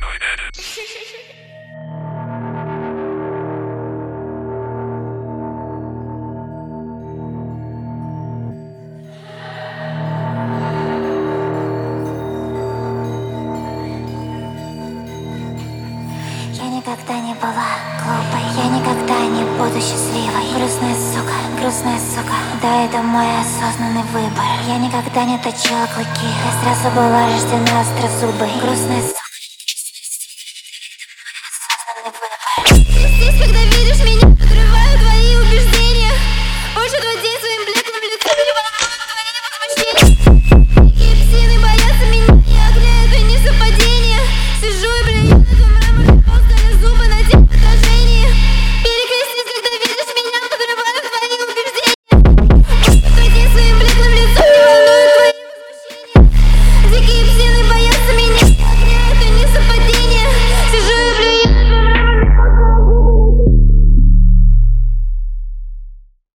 Я никогда не была глупой, я никогда не буду счастливой. Грустная сука, да, это мой осознанный выбор. Я никогда не точила клыки, я сразу была рождена острозубой. Грустная сука, это мой осознанный выбор. Здесь, когда видишь меня, подрываю твои убеждения. Уже твой день своим бледным лицом